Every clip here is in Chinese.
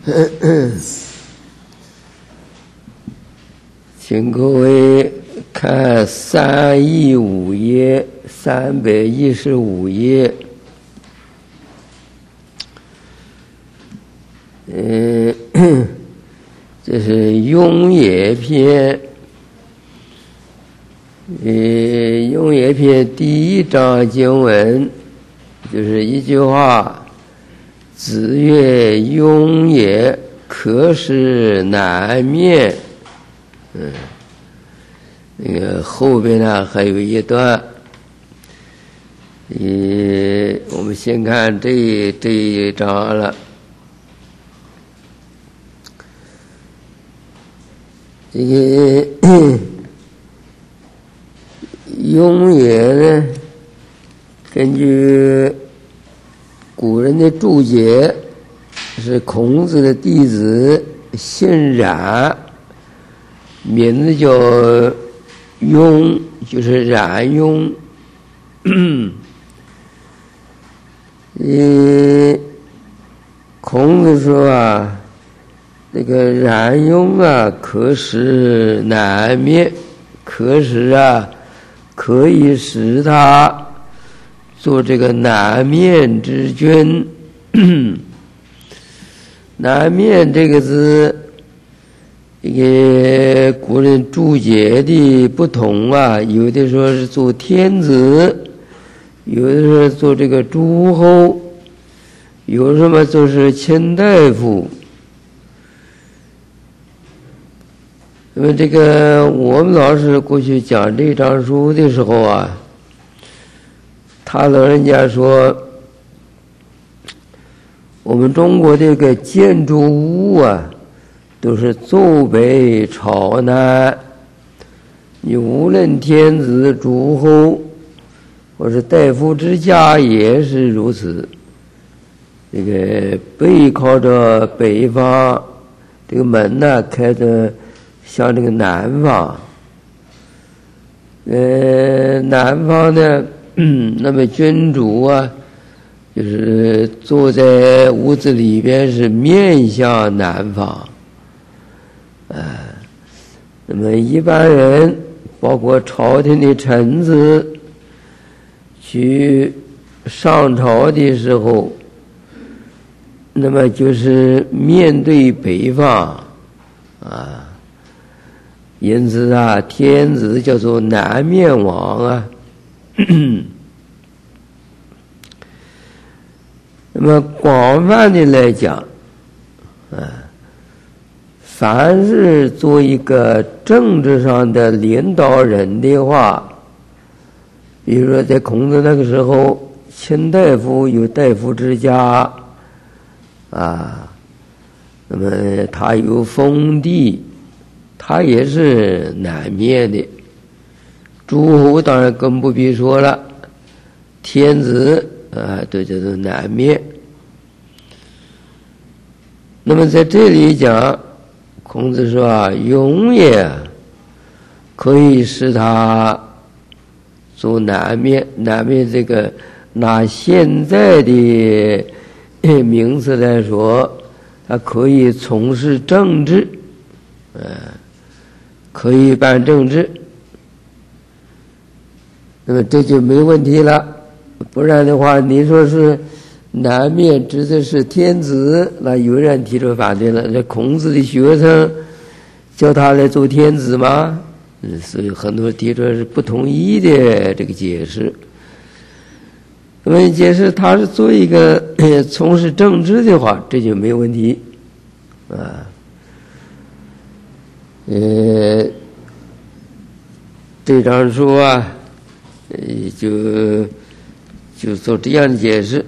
请各位看315页315页，这是永业篇，永业篇第1章经文，就是一句话：子曰：“永业，可使难免。”那个后边呢还有一段，我们先看这一章了。这个永业呢，根据古人的注解，是孔子的弟子姓冉，名字叫雍，就是冉雍。孔子说啊，这个冉雍啊，可使难免，可使啊，可以使他做这个南面之君。南面这个字，这个古人注解的不同啊，有的说是做天子，有的说做这个诸侯，有什么就是卿大夫。那么这个我们老师过去讲这章书的时候啊，他老人家说，我们中国这个建筑物啊，都是坐北朝南，你无论天子诸侯或是大夫之家也是如此。这个背靠着北方，这个门呢开着向这个南方。南方呢，那么君主啊，就是坐在屋子里边是面向南方。那么一般人，包括朝廷的臣子，去上朝的时候，那么就是面对北方啊。因此啊，天子叫做南面王啊。那么广泛的来讲，凡是做一个政治上的领导人的话，比如说在孔子那个时候，卿大夫有大夫之家啊，那么他有封地，他也是南面的。诸侯当然更不必说了，天子都叫做南面。那么在这里讲，孔子说啊，永业可以使他做南面。南面这个拿现在的名词来说，他可以从事政治，可以办政治。那么这就没问题了。不然的话，你说是南面指的是天子，那有人提出反对了。这孔子的学生叫他来做天子吗？所以很多人提出是不同意的这个解释。那么解释他是做一个从事政治的话，这就没问题啊。这章书啊，就做这样的解释，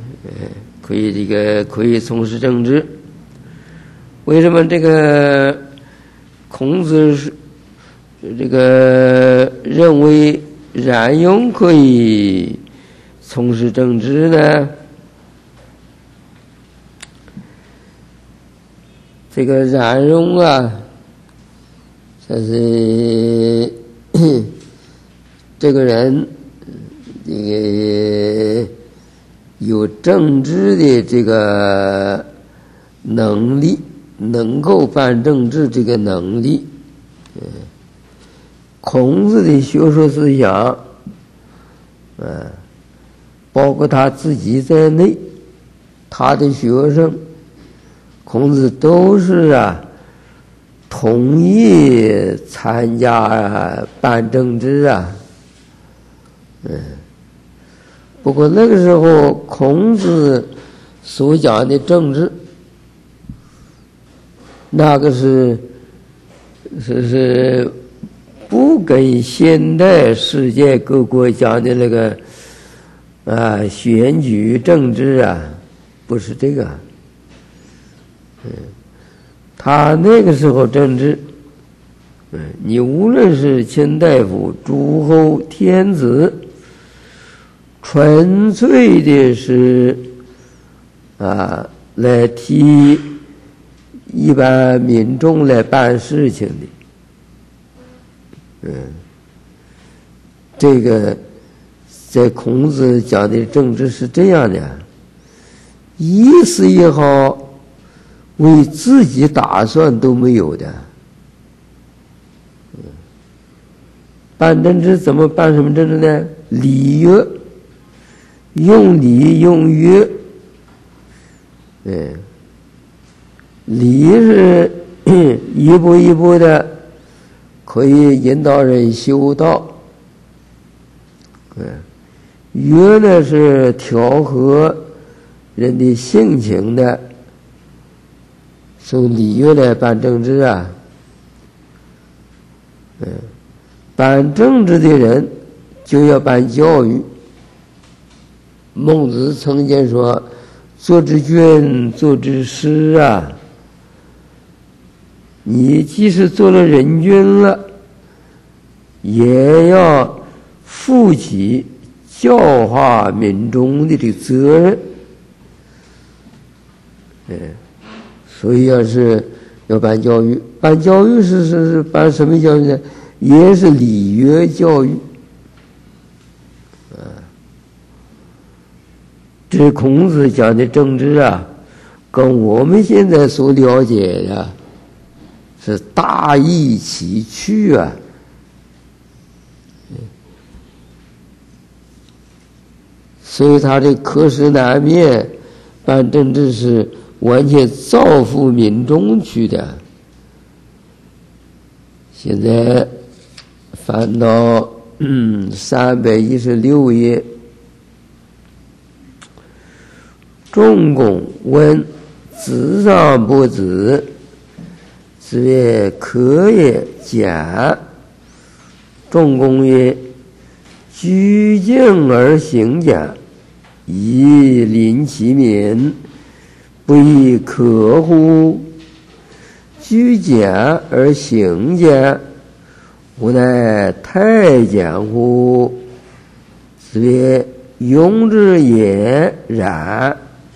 可以从事政治。为什么这个孔子是这个认为冉雍可以从事政治呢？这个冉雍啊，他是这个人，这个有政治的这个能力，能够办政治这个能力。孔子的学说思想，包括他自己在内，他的学生，孔子都是同意参加办政治不过那个时候孔子所讲的政治，那个是不跟现代世界各国讲的那个选举政治不是这个。他那个时候政治，你无论是卿大夫、诸侯、天子，纯粹的是来替一般民众来办事情的。这个在孔子讲的政治是这样的，意思也好，为自己打算都没有的。办政治怎么办什么政治呢？礼乐，用礼用乐。礼是一步一步的可以引导人修道。乐呢是调和人的性情的，从礼乐来办政治办政治的人就要办教育。孟子曾经说：“做之君，做之师你即使做了人君了，也要负起教化民众的这个责任。所以要办教育，办教育是办什么教育呢？也是礼乐教育。这孔子讲的政治跟我们现在所了解的是大异其趣所以他的克实难面办政治是完全造福民众去的。现在翻到316页，仲弓问子尚不子，子曰：可也。简。仲弓曰：居敬而行简，以临其民，不亦可乎？居简而行简，吾乃太监乎？子曰：庸之也然。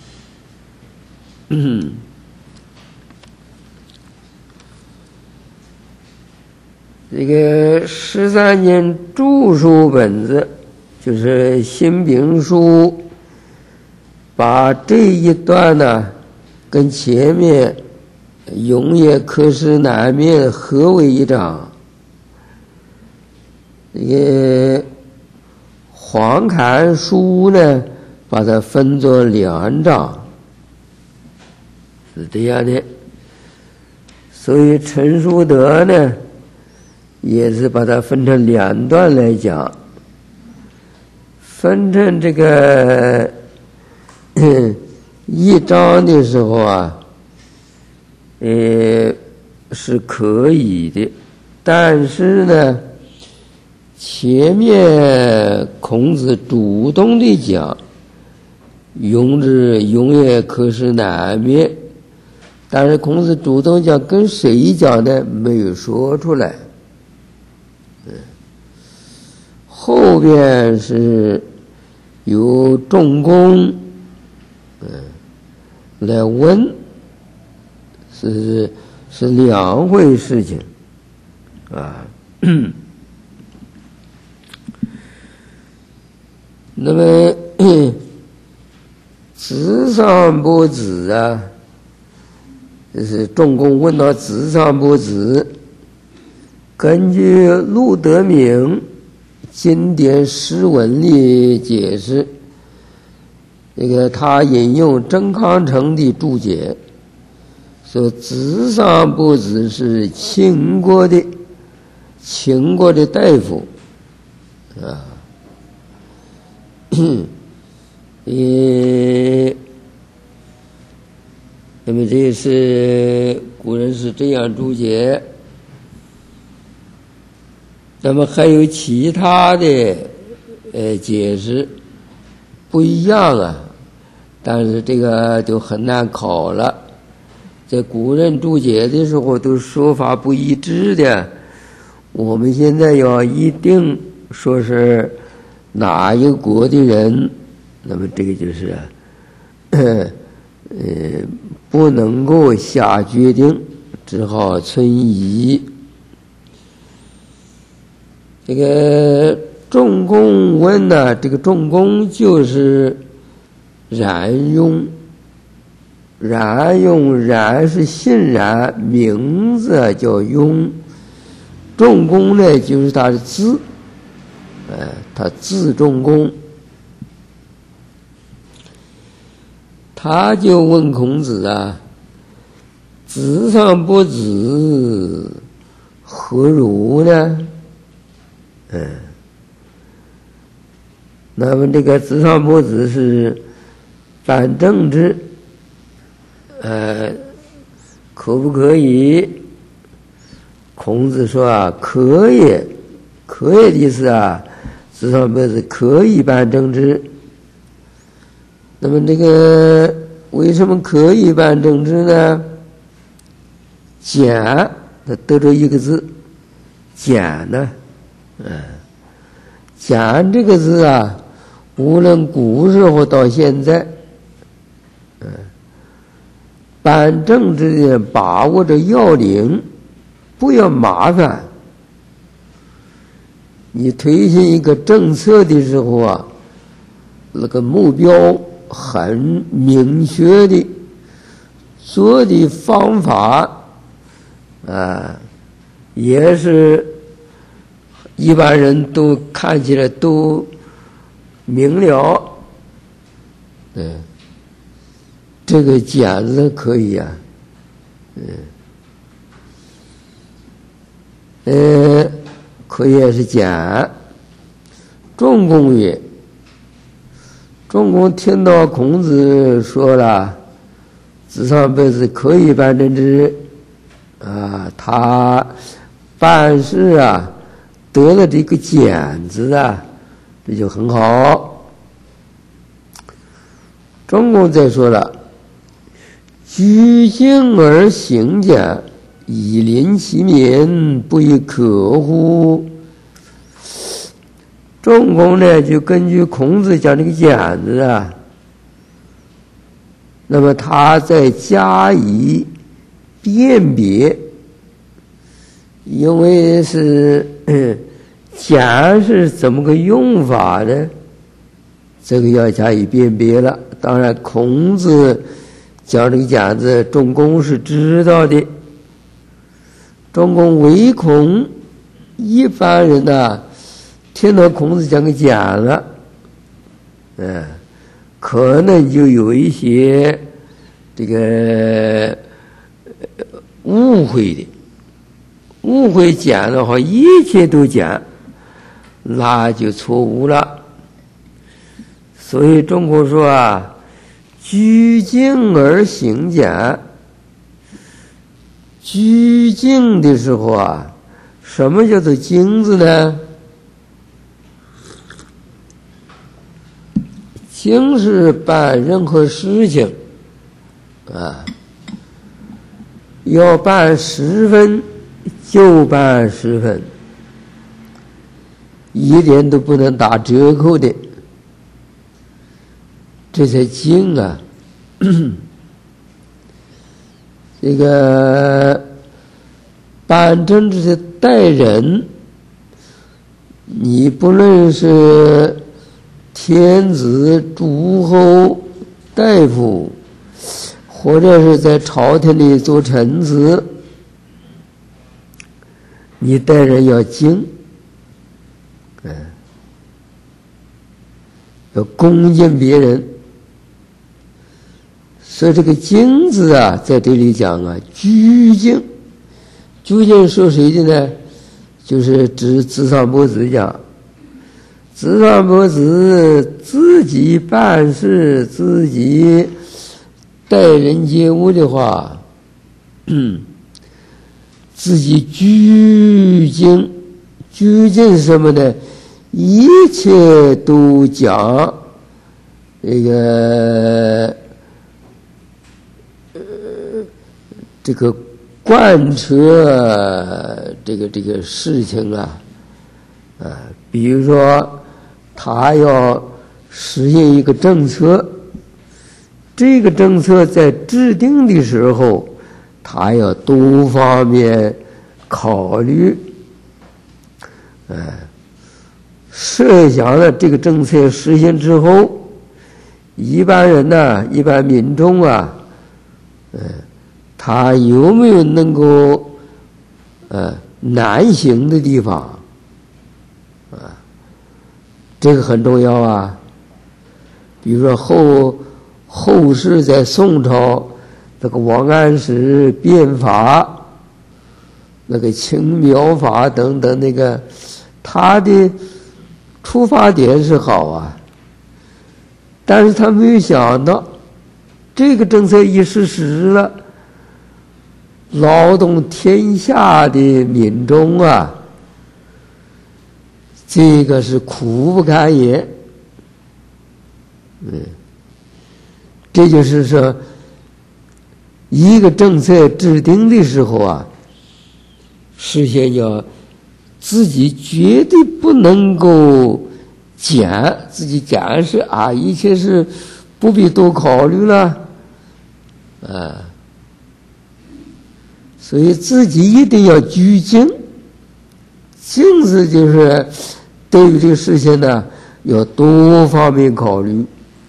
这个13年注疏本子就是新兵书，把这一段跟前面庸也可实难面合为一章。这个黄侃书呢，把它分作2章，是这样的。所以陈叔德呢，也是把它分成2段来讲。分成这个一章的时候是可以的，但是呢，前面孔子主动的讲庸也可实难面，但是孔子主动讲跟谁讲的没有说出来。后边是由仲弓来问，是2回事情那么子尚不子是中共问到子上不子，根据陆德明经典诗文的解释，这个他引用郑康成的注解，说子上不子是秦国的大夫啊，那么这是古人是这样注解。那么还有其他的解释不一样啊，但是这个就很难考了。在古人注解的时候都说法不一致的，我们现在要一定说是哪一个国的人，那么这个就是不能够下决定，只好存疑。这个仲弓问呢，这个仲弓就是冉雍，冉是姓冉，名字叫雍，仲弓呢就是他的字，他字仲弓。他就问孔子啊，子上不子，何如呢？那么这个子上不子是办政治，可不可以？孔子说啊，可以的意思啊，子上不子可以办政治。那么这个为什么可以办政治呢？简，它得着一个字，简呢。简这个字啊，无论古时候到现在，办政治的把握着要领，不要麻烦。你推行一个政策的时候啊，那个目标很明确的，做的方法也是一般人都看起来都明了，这个简字可以啊，可以也是简。仲弓曰，仲弓听到孔子说了子上不子可以办政治啊，他办事啊得了这个简字啊，这就很好。仲弓再说了，居敬而行简，以临其民，不亦可乎？仲弓呢就根据孔子讲这个简字啊，那么他再加以辨别，因为是简是怎么个用法呢？这个要加以辨别了。当然孔子讲这个简字，仲弓是知道的。仲弓唯恐一般人呐，听到孔子讲个简了，可能就有一些这个误会简的话，一切都简，那就错误了。所以仲弓说啊，居敬而行简。居敬的时候啊，什么叫做敬字呢？敬是办任何事情要办10分就办10分，一点都不能打折扣的，这才敬啊。这个办政治的待人，你不论是天子、诸侯、大夫， 或者是在朝廷里做臣子，你待人要敬，要恭敬别人。所以这个敬字啊，在这里讲啊，居敬。居敬说谁的呢？就是指智商伯子讲。智商伯子自己办事，自己待人接物的话，自己居敬。居敬什么呢？一切都讲这个贯彻这个事情啊，比如说他要实行一个政策，这个政策在制定的时候，他要多方面考虑，设想了这个政策实行之后，一般人呢，一般民众啊，他有没有能够难行的地方这个很重要啊。比如说后世在宋朝那个王安石变法，那个青苗法等等，那个他的出发点是好啊，但是他没有想到这个政策一实施了，劳动天下的民众啊，这个是苦不堪言。这就是说，一个政策制定的时候啊，事先要自己绝对不能够自己讲是啊，一切是不必多考虑了所以自己一定要居敬。敬字就是对于这个事情呢，要多方面考虑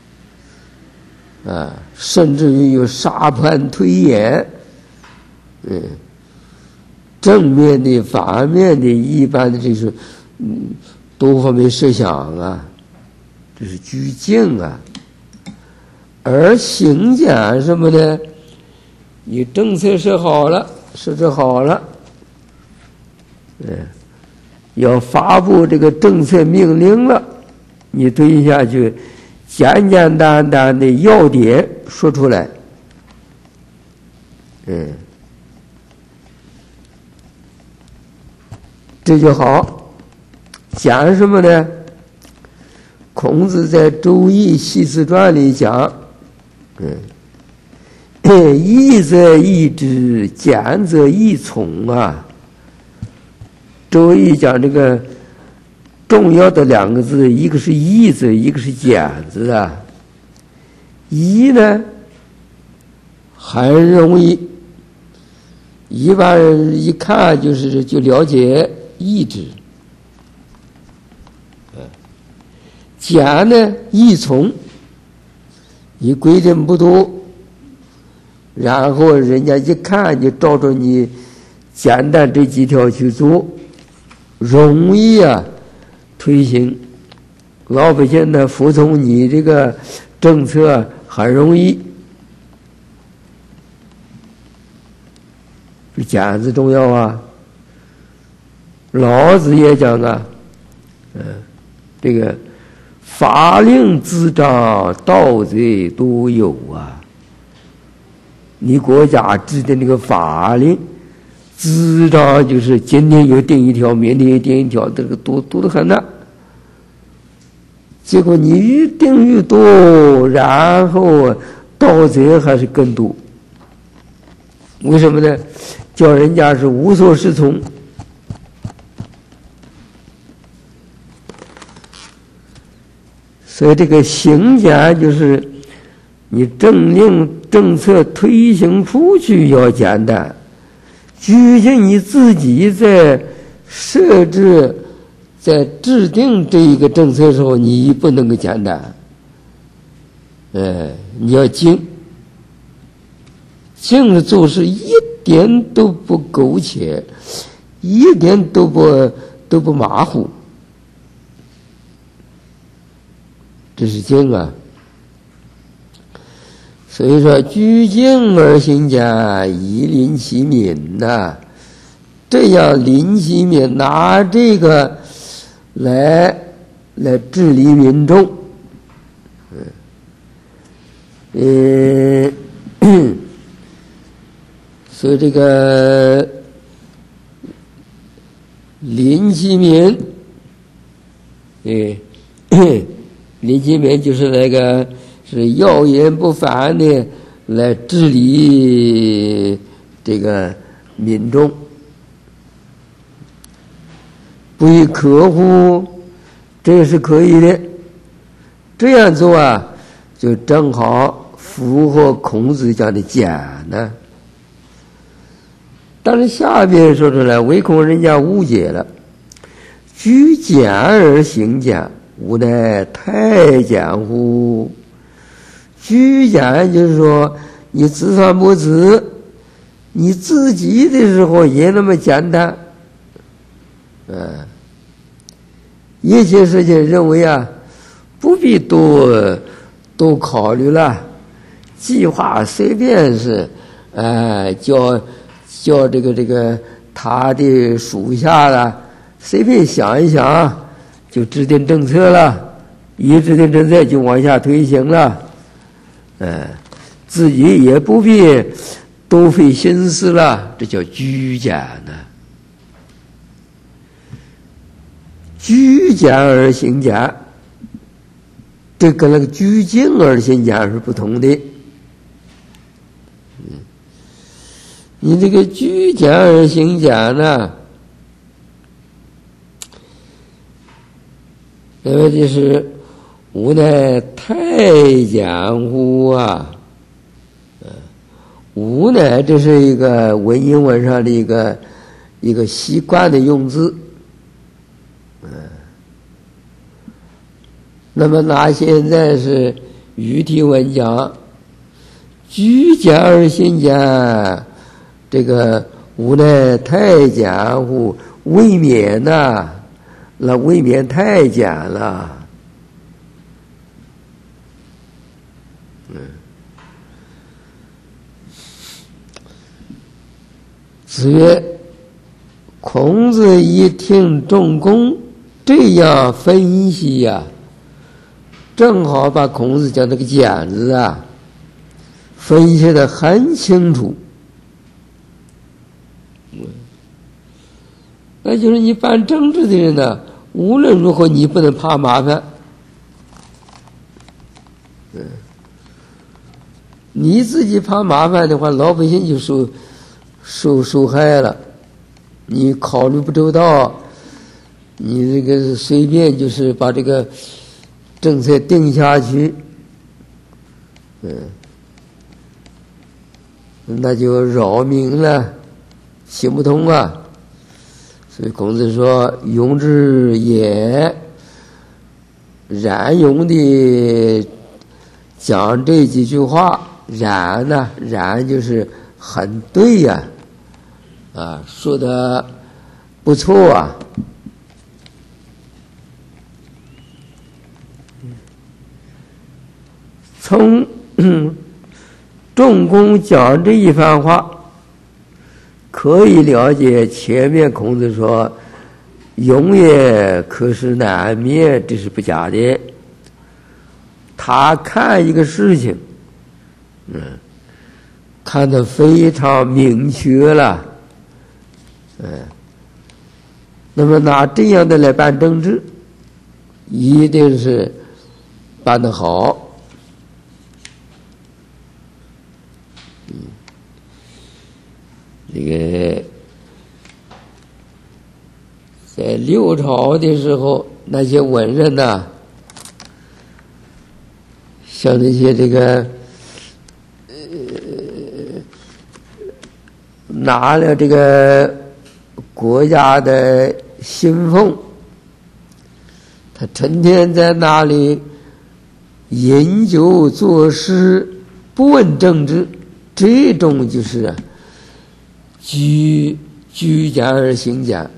甚至于有沙盘推演，正面的、反面的，一般的就是多方面设想啊，这是居敬啊。而行讲什么呢？你政策设置好了，要发布这个政策命令了，你推下去，简简单单的要点说出来，这就好。讲什么呢？孔子在《周易系辞传》里讲，义则义之，简则义从啊。周易讲这个重要的两个字，一个是义字，一个是简字啊。义呢很容易，一般人一看就了解义之。简呢义从，你规定不多，然后人家一看就照着你简单这几条去做，容易推行，老百姓呢服从你这个政策很容易。这简字重要啊。老子也讲这个法令滋长，盗贼多有啊。你国家制定那个法令，滋长就是今天又定一条，明天又定一条，这个多得很呢。结果你越定越多，然后盗贼还是更多。为什么呢？叫人家是无所适从。所以这个行简就是你政令政策推行出去要简单，究竟你自己在设置在制定这一个政策的时候，你不能够简单，你要精。 政治做事一点都不苟且，一点都不马虎，这是经啊。所以说居敬而行俭，以临其民呐，这样临其民，拿这个来治理民众。所以这个临其民，临其民就是那个是要言不烦的来治理这个民众，不以客户，这是可以的。这样做啊，就正好符合孔子讲的俭呢。但是下面说出来，唯恐人家误解了，居俭而行俭，吾乃太俭乎？居俭就是说你自算不自，你自己的时候也那么简单，一切事情认为啊，不必多考虑了，计划随便是，叫这个他的属下了，随便想一想，就制定政策了，一制定政策就往下推行了，自己也不必多费心思了，这叫居俭呢。居俭而行俭，这跟那个居敬而行俭是不同的。你这个居俭而行俭呢，那么就是吾乃太俭乎啊！吾乃这是一个文言文上的一个习惯的用字。那么拿现在是语体文讲，居俭而行俭，这个吾乃太俭乎？未免呐，那未免太简了。子曰：孔子一听仲弓这样分析呀，正好把孔子讲这个简字啊分析得很清楚。那就是你办政治的人呢，无论如何你不能怕麻烦。你自己怕麻烦的话，老百姓就受害了。你考虑不周到，你这个随便就是把这个政策定下去，那就扰民了，行不通啊。所以孔子说：“庸之也。”冉雍的讲这几句话，冉呢，冉就是很对呀，说的不错啊。从仲弓讲这一番话，可以了解前面孔子说庸也可使难灭，这是不假的。他看一个事情看得非常明确了，那么拿这样的来办政治，一定是办得好。这个在六朝的时候，那些文人呐，像那些这个拿了这个国家的薪俸，他成天在那里饮酒作诗，不问政治， 这种就是居家而行家，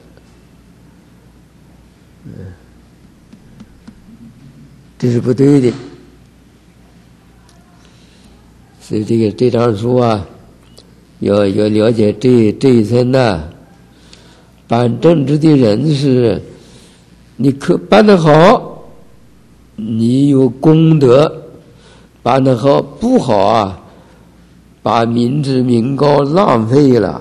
这是不对的。所以这张书啊，要了解这一层呢。办政治的人是，你可办得好，你有功德；办得好不好啊，把民脂民膏浪费了，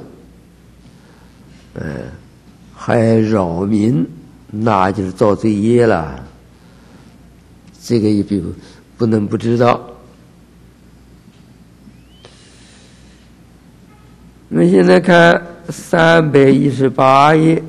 还扰民，那就是造罪业了。这个也不能不知道。我们现在看318页，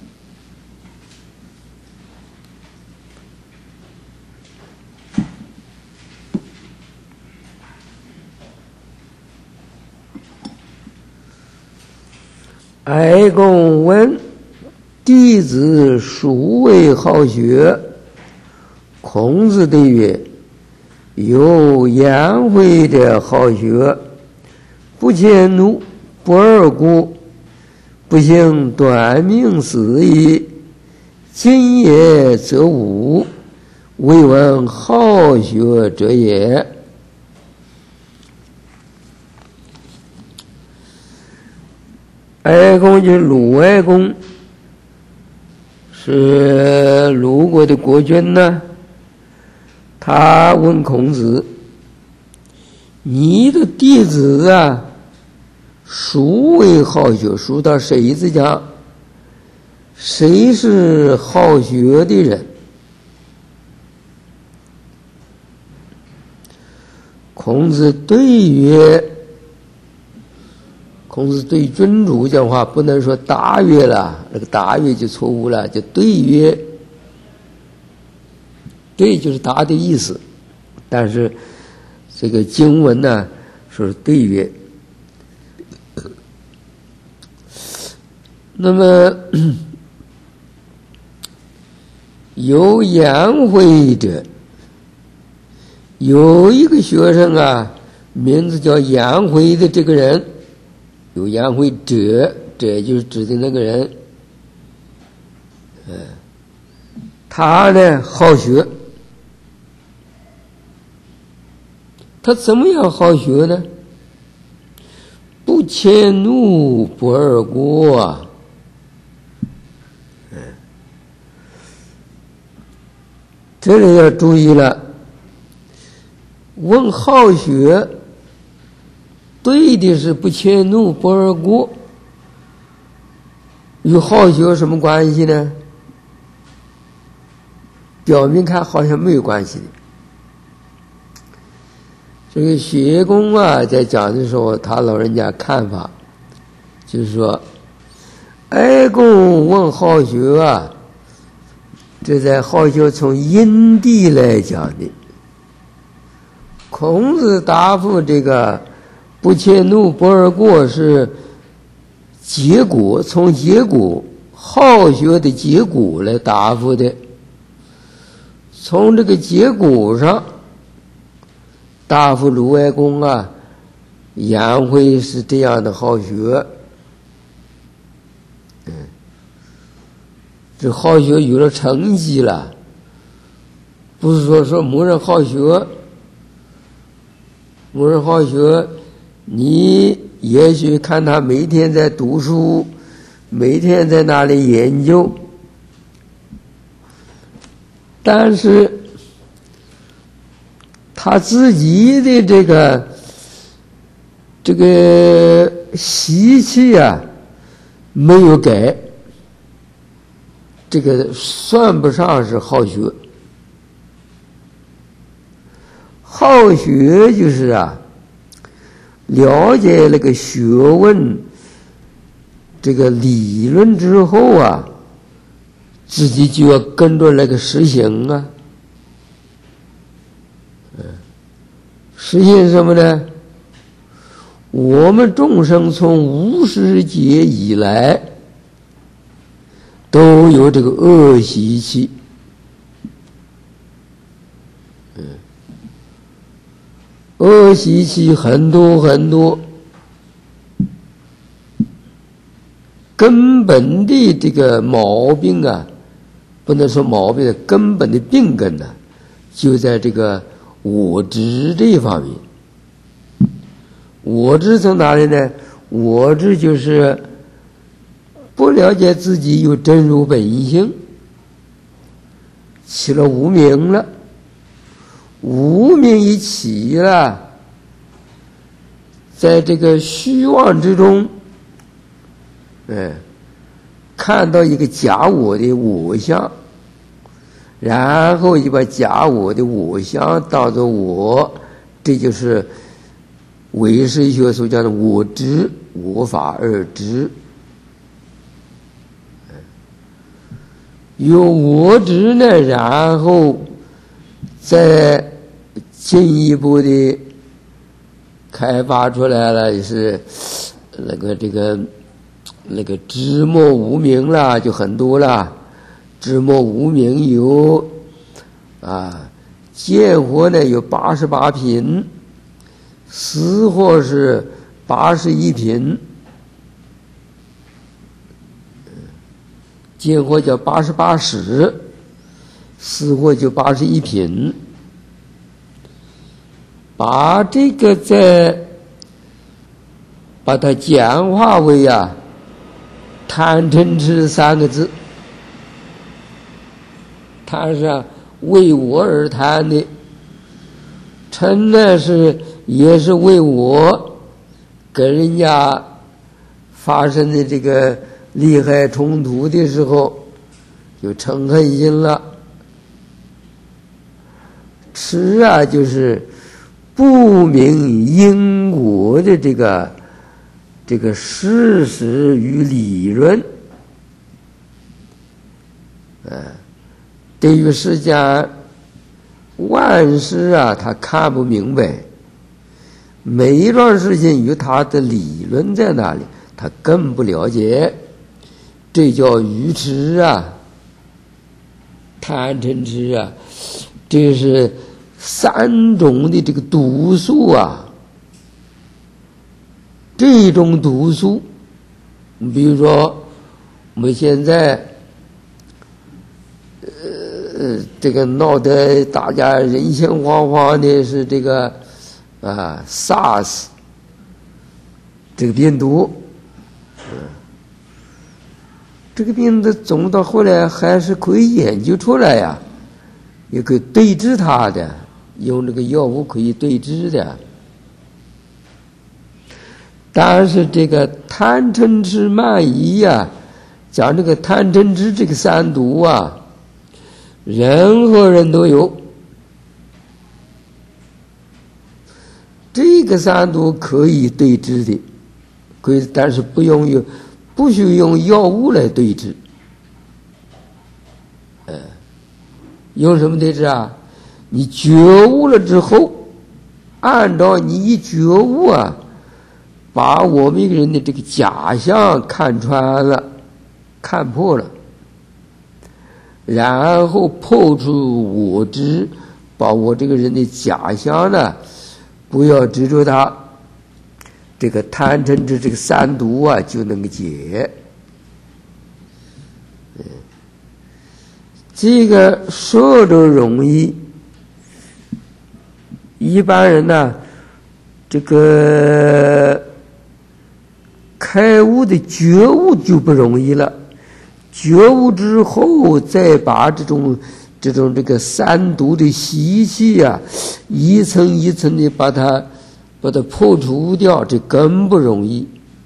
哀公问弟子孰为好学？孔子对曰：有颜回的好学，不迁怒，不贰过，不行短命死矣。今也则无，未闻好学者也。哀公就是鲁哀公，是鲁国的国君呢。他问孔子：你的弟子啊，孰为好学？孰到谁字讲？谁是好学的人？孔子对曰：孔子对君主讲话不能说答曰了，那个答曰就错误了，就对曰。对就是答的意思，但是这个经文呢说是对曰。那么有颜回者，有一个学生啊，名字叫颜回的这个人，有颜回者，这就是指的那个人，他呢好学。他怎么样好学呢？不迁怒，不贰过啊！这里要注意了。问好学，对的是不迁怒，不贰过，与好学有什么关系呢？表面看好像没有关系的。这个学公啊，在讲的时候，他老人家看法就是说，哀公问好学啊，这在好学从因地来讲的。孔子答复这个不迁怒，不贰过是结果，从结果好学的结果来答复的。从这个结果上答复鲁哀公啊，颜回是这样的好学。这好学有了成绩了，不是说某人好学，某人好学，你也许看他每天在读书，每天在那里研究，但是他自己的这个习气啊没有改，这个算不上是好学。好学就是啊，了解那个学问这个理论之后啊，自己就要跟着那个实行啊。实行什么呢？我们众生从无始劫以来都有这个恶习气，恶习气很多很多， 根本的这个毛病啊，不能说毛病，根本的病根呢，就在这个我执这一方面。我执从哪里呢？我执就是不了解自己有真如本性，起了无明了，无明一起了，在这个虚妄之中，看到一个假我的我相，然后就把假我的我相当作我，这就是唯识学所讲的我执我法二执。有我执呢，然后再进一步的开发出来了，就是那个知末无明啦，就很多了。知末无明有见惑呢有88品，思惑是81品。见惑叫88识，思惑就81品。把这个再把它简化为贪嗔痴3个字。贪是为我而贪的，嗔呢也是为我跟人家发生的这个利害冲突的时候就嗔恨心了。痴就是不明因果的这个事实与理论，对于世间万事他看不明白，每一桩事情有他的理论在那里，他更不了解，这叫愚痴贪嗔痴这是3种的这个毒素这种毒素，比如说我们现在这个闹得大家人心惶惶的是这个SARS 这个病毒，这个病毒总到后来还是可以研究出来也可以对治它的，用这个药物可以对治的。但是这个贪嗔痴慢疑讲这个贪嗔痴这个3毒任何人都有。这个3毒可以对治的，可以，但是不需用药物来对治。用什么对治你觉悟了之后，按照你一觉悟把我们一个人的这个假象看穿了，看破了，然后破除我执，把我这个人的假象不要执着它，这个贪嗔痴这个3毒就能够解。这个说都容易，一般人这个开悟的觉悟就不容易了。觉悟之后，再把这种这个3毒的习气一层一层的把它破除掉，这更不容易。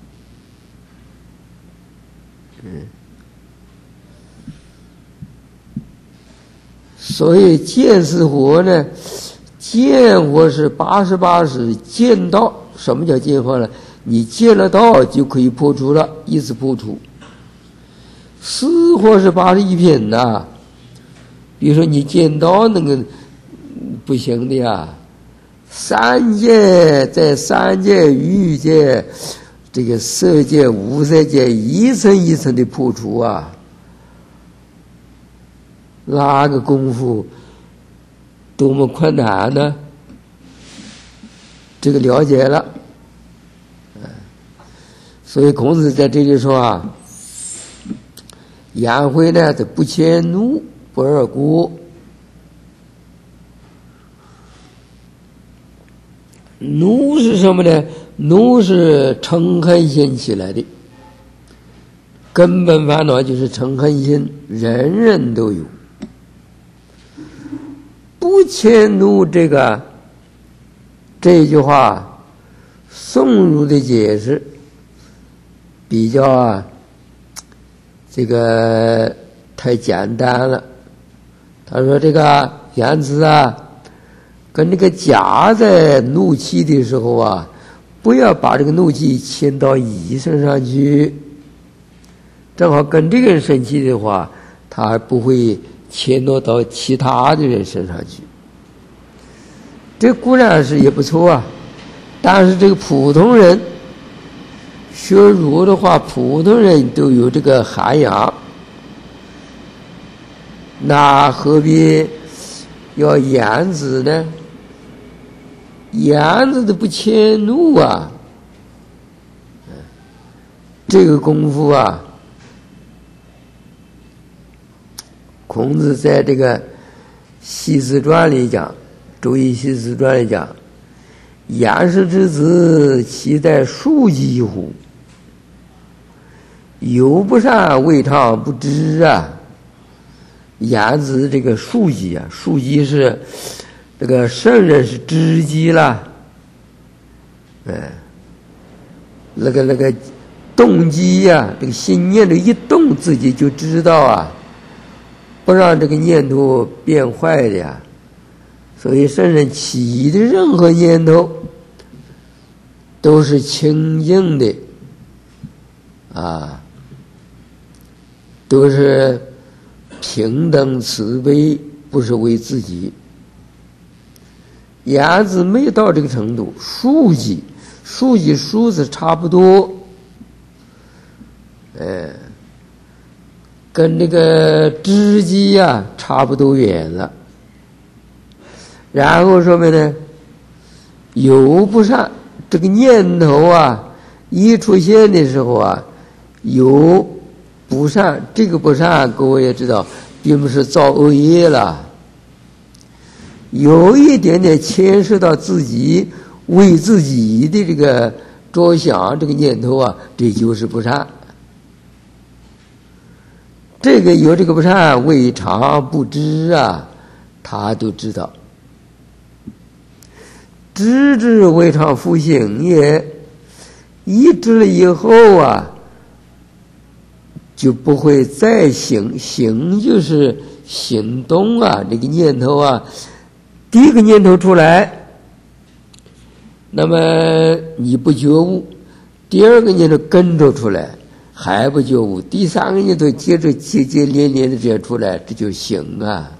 所以见思惑呢，见惑是88识，见道。什么叫见惑呢？你见了道就可以破除了，一次破除。思惑是81品比如说你见到那个不行的3界，在3界欲界，这个色界无色界一层一层的破除那个功夫多么困难呢？这个了解了，所以孔子在这里说颜回呢，这不迁怒，不贰过。怒是什么呢？怒是嗔恨心起来的，根本烦恼就是嗔恨心，人人都有。不迁怒这句话，宋儒的解释比较这个太简单了。他说这个言辞跟这个甲在怒气的时候不要把这个怒气迁到乙身上去，正好跟这个人生气的话，他不会迁挪到其他的人身上去。这固然是也不错但是这个普通人学儒的话，普通人都有这个涵养，那何必要言子呢？言子都不迁怒这个功夫孔子在这个《系辞传》里讲，周易系辞传里讲，言氏之子，其待庶几乎？有不善，未尝不知言子这个庶几庶几是这个圣人是知己了，那个动机这个心念的一动，自己就知道不让这个念头变坏的所以圣人起的任何念头都是清净的都是平等慈悲，不是为自己。言子没到这个程度，庶几数字差不多，跟这个知己差不多远了。然后说明呢，有不善，这个念头一出现的时候有不善，这个不善各位也知道，并不是造恶业了，有一点点牵涉到自己为自己的这个着想，这个念头这就是不善。这个有这个不善，未尝不知他都知道。知之未尝复行也，一知了以后就不会再行，行就是行动这个念头第一个念头出来，那么你不觉悟，第二个念头跟着出来还不觉悟，第三个念头接着接接连连的这样出来，这就行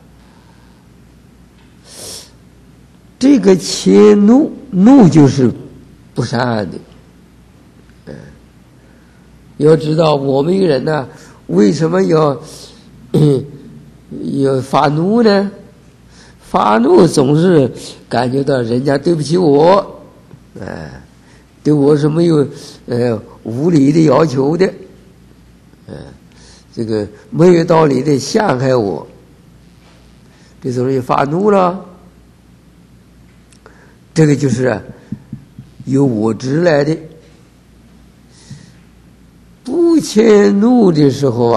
这个迁怒，怒就是不善的。要知道我们一个人为什么要发怒呢？发怒总是感觉到人家对不起我，对我是没有无理的要求的，这个没有道理的陷害我，这时候就发怒了。这个就是由我执来的。不迁怒的时候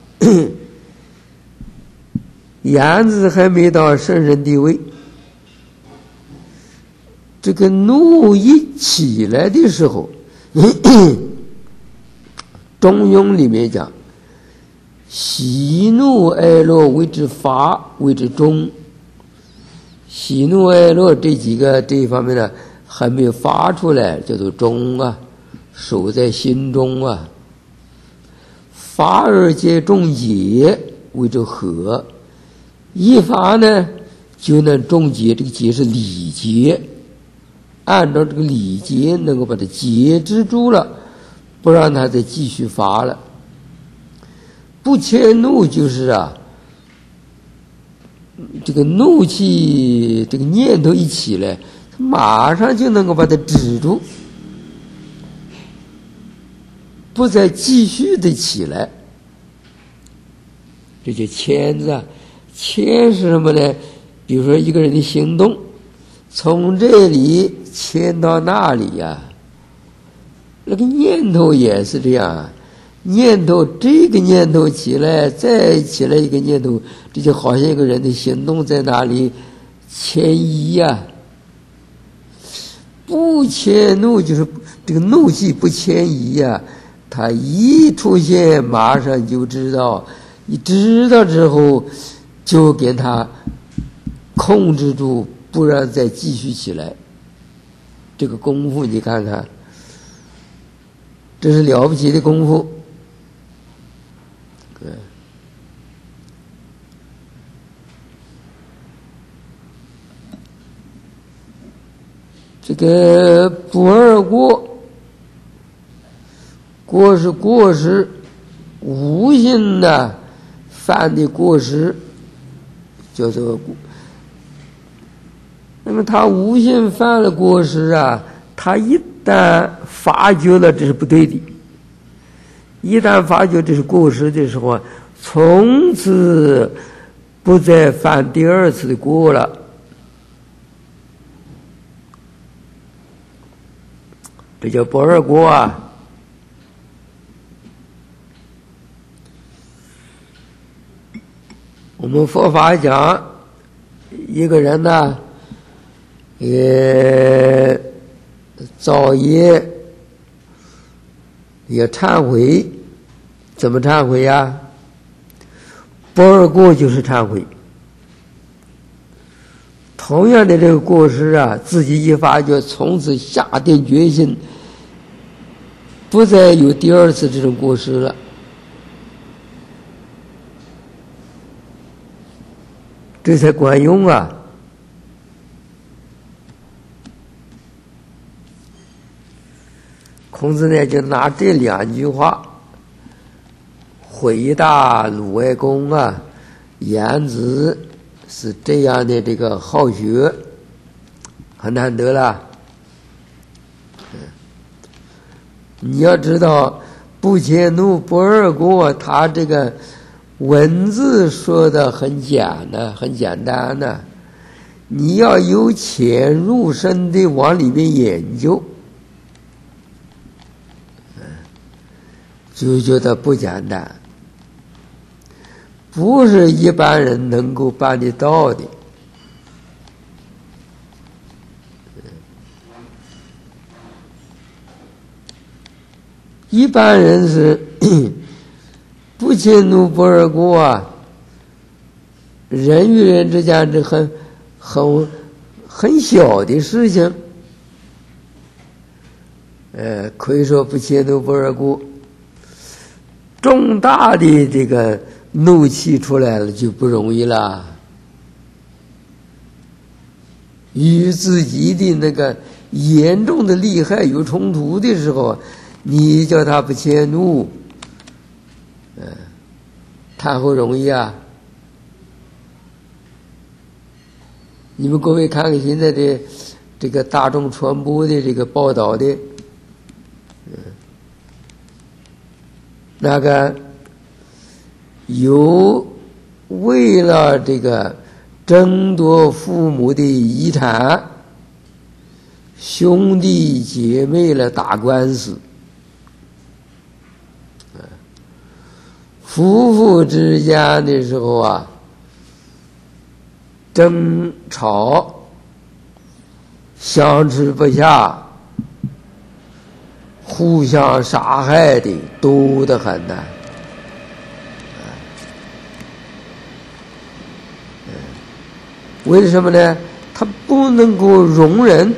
言子还没到圣人地位，这个怒一起来的时候，中庸里面讲，喜怒哀乐谓之发，谓之中。喜怒哀乐这几个这一方面呢，还没有发出来，叫做中守在心中发而皆中结，谓之和。一发呢，就能终结，这个结是礼节，按照这个礼节能够把它节制住了，不让它再继续发了。不迁怒就是这个怒气，这个念头一起来，马上就能够把它止住，不再继续的起来。 这就牵字啊。牵是什么呢？比如说一个人的行动，从这里牵到那里呀。那个念头也是这样啊，念头这个念头起来，再起来一个念头，这就好像一个人的行动在那里迁移呀。不迁怒就是这个怒气不迁移呀，它一出现马上就知道，你知道之后就给它控制住，不让再继续起来。这个功夫你看看，这是了不起的功夫。这个不二过，过是过失，无心的犯的过失叫做过。那么他无心犯了过失啊，他一旦发觉了这是不对的，一旦发觉这是过失的时候啊，从此不再犯第二次的过了。这叫不二过啊。我们佛法讲，一个人呢，也造业，也忏悔，怎么忏悔呀？不二过就是忏悔。同样的这个过失啊，自己一发觉，从此下定决心，不再有第二次这种过失了。这才管用啊！孔子呢就拿这两句话回答鲁哀公啊，颜子是这样的这个好学，很难得了。你要知道，不迁怒不二过，他这个文字说的很简单呢。你要由浅入深的往里面研究，就觉得不简单，不是一般人能够办得到的。一般人是不迁怒不二过啊，人与人之间是很小的事情，可以说不迁怒不二过。重大的这个怒气出来了就不容易了，与自己的那个严重的利害有冲突的时候，你叫他不迁怒，谈何容易啊！你们各位看看现在的这个大众传播的这个报道的，那个有为了这个争夺父母的遗产，兄弟姐妹来打官司，夫妇之间的时候啊，争吵，相持不下，互相杀害的多得很呐。为什么呢？他不能够容忍，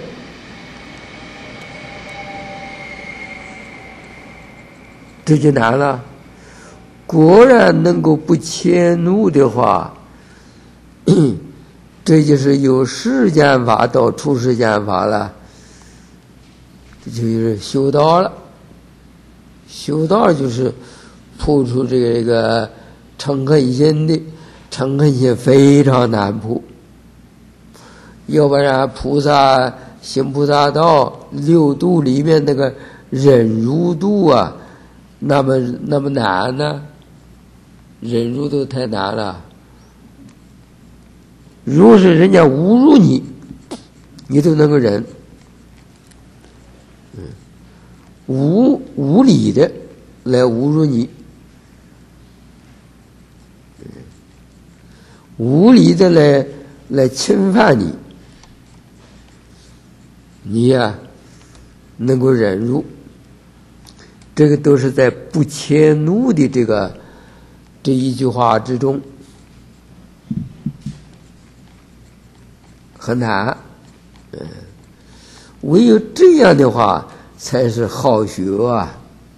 这就难了。果然能够不迁怒的话，这就是由世间法到出世间法了，这就是修道了。修道就是破除这个嗔恨心的，嗔恨心非常难破。要不然菩萨行菩萨道六度里面那个忍辱度啊，那么难呢？ 忍辱都太难了。如果是人家侮辱你，你都能够忍。无理的来侮辱你，无理的来侵犯你，你呀能够忍辱，这个都是在不迁怒的这一句话之中，很难。唯有这样的话才是好学啊。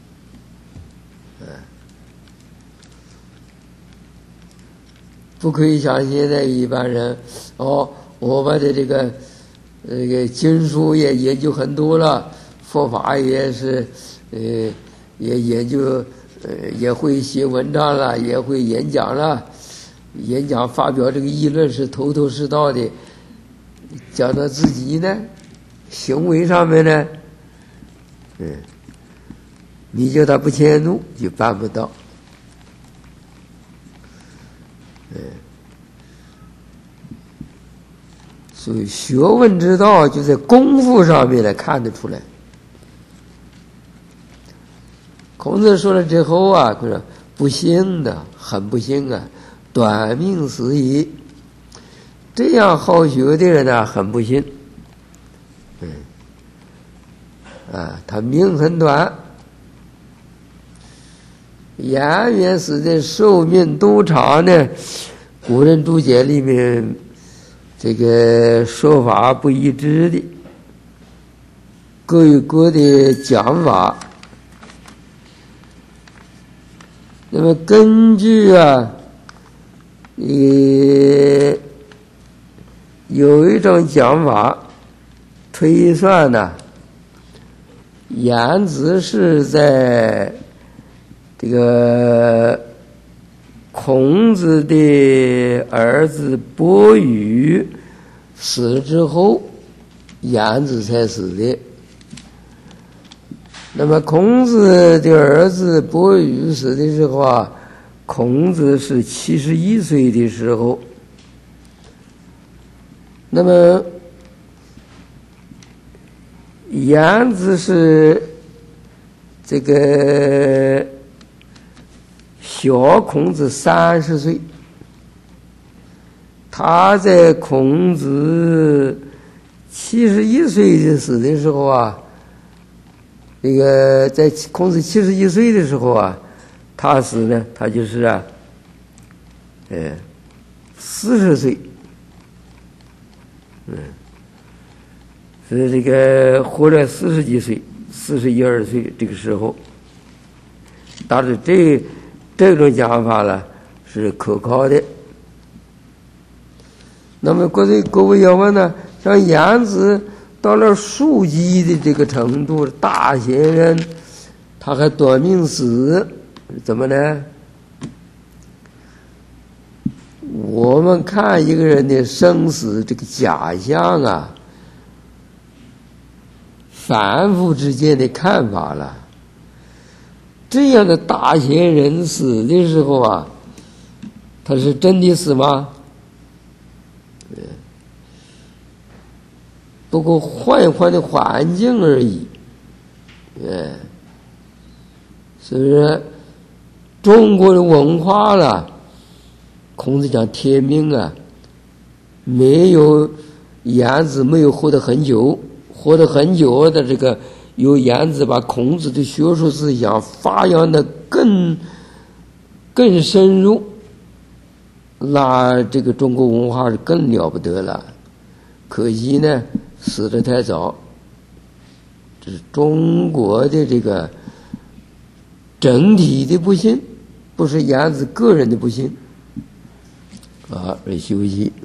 不可以像现在一般人，我把这个经书也研究很多了，佛法也是也研究，也会写文章了，也会演讲了，演讲发表这个议论是头头是道的，讲到自己呢行为上面呢，你叫他不迁怒就办不到。所以学问之道就在功夫上面来看得出来。孔子说了之后啊，他说不幸的，很不幸啊，短命死矣。这样好学的人呢，很不幸。他命很短。颜元死的寿命多长呢？古人注解里面这个说法不一致的，各有各的讲法。那么根据有一种讲法推算呢，颜子是在这个孔子的儿子伯鱼死之后，颜子才死的。那么孔子的儿子伯鱼死的时候啊，孔子是71岁的时候。那么颜子是这个小孔子30岁，他在孔子71岁死的时候啊，这个在孔子71岁的时候啊，他死呢，他就是40岁，是这个活了40几岁，41、2岁这个时候。但是这种讲法呢是可靠的。那么各位要问呢，像颜子到了庶几的这个程度，大贤人，他还短命死，怎么呢？我们看一个人的生死这个假象啊，凡夫之间的看法了。这样的大贤人死的时候啊，他是真的死吗？不过换一换的环境而已。所以说中国的文化了，孔子讲天命啊，没有颜子没有活得很久，活得很久的这个由颜子把孔子的学术思想发扬的更深入，那这个中国文化是更了不得了。可惜呢死得太早，这是中国的这个整体的不幸，不是颜子个人的不幸。而休息。